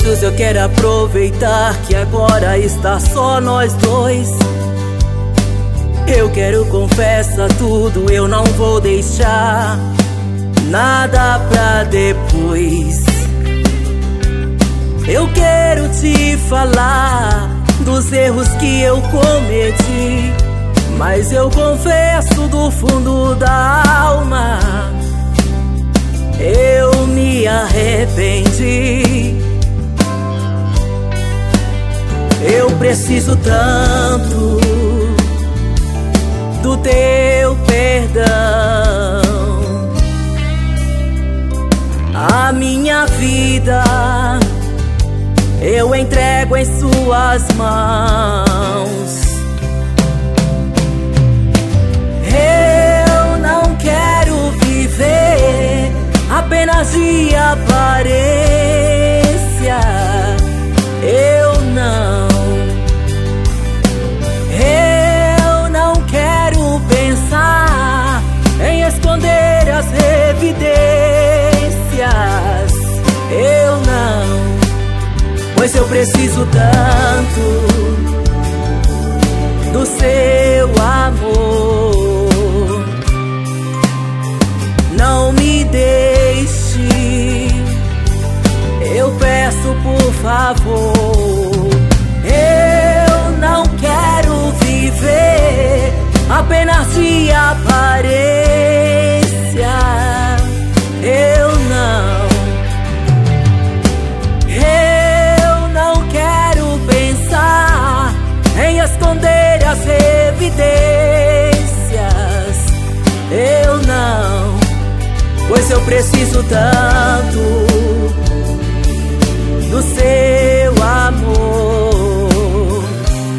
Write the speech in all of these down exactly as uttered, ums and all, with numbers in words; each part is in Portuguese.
Jesus, eu quero aproveitar que agora está só nós dois. Eu quero confessar tudo, eu não vou deixar nada pra depois. Eu quero te falar dos erros que eu cometi, mas eu confesso do fundo da alma, eu me arrependi. Eu preciso tanto do teu perdão. A minha vida eu entrego em suas mãos. Eu não quero viver apenas de aparência. Eu não. Eu não quero pensar em esconder as evidências. Eu não, pois eu preciso tanto do seu amor. Não me deixe, eu peço por favor. Eu não quero viver apenas de aparência. Eu não. Eu não quero pensar em esconder as evidências. Eu não, pois eu preciso tanto do seu amor.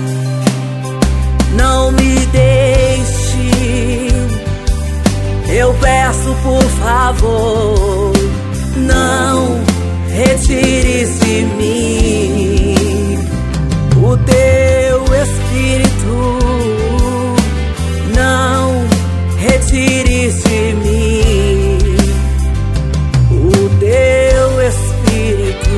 Não me deixe, eu peço por favor. Não retires de mim o teu espírito. Não retires de mim o teu espírito.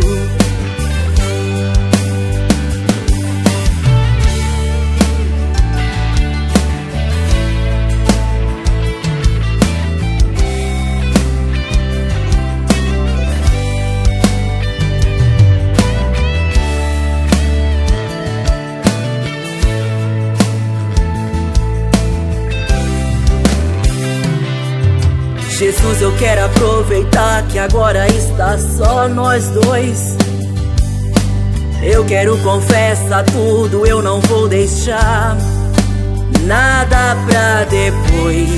Jesus, eu quero aproveitar que agora está só nós dois. Eu quero confessar tudo, eu não vou deixar nada pra depois.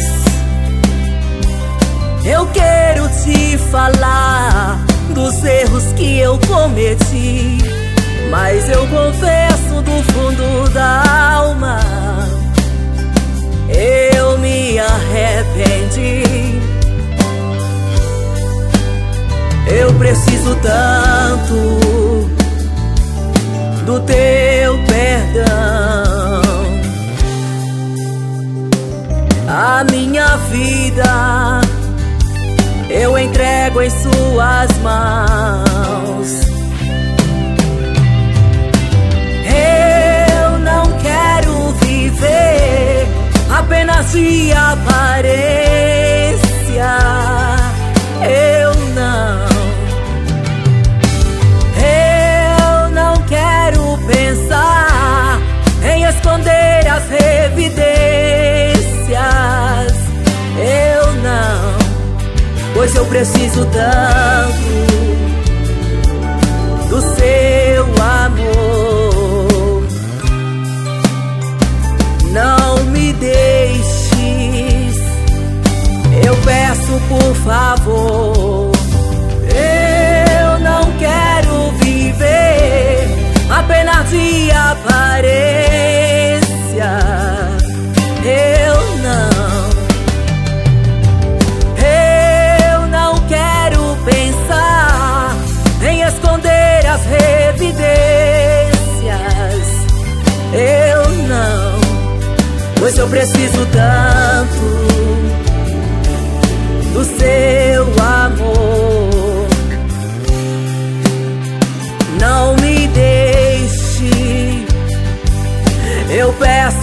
Eu quero te falar dos erros que eu cometi, mas eu confesso do fundo da alma, eu me arrependi. Eu preciso tanto do teu perdão. A minha vida eu entrego em suas mãos. Eu não quero viver apenas de aparência. Eu não. Pensar em esconder as evidências. Eu não, pois eu preciso tanto do seu amor. Não me deixes, eu peço por favor. Eu não quero viver apenas de aparência. Eu não. Eu não quero pensar em esconder as evidências. Eu não, pois eu preciso tanto do seu amor.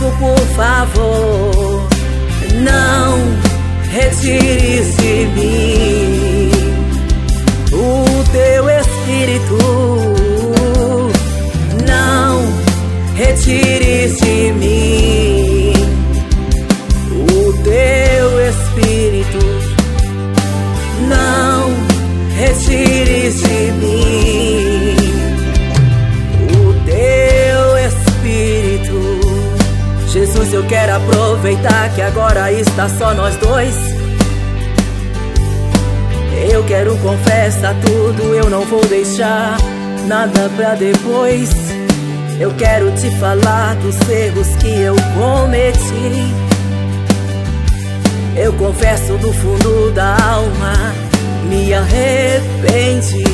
peço por favor, não retires de mim o teu espírito, não retires de mim o teu espírito, não retires de mim o teu espírito. Jesus, eu quero aproveitar que agora está só nós dois. Eu quero confessar tudo, eu não vou deixar nada pra depois. Eu quero te falar dos erros que eu cometi. Eu confesso do fundo da alma, me arrependi.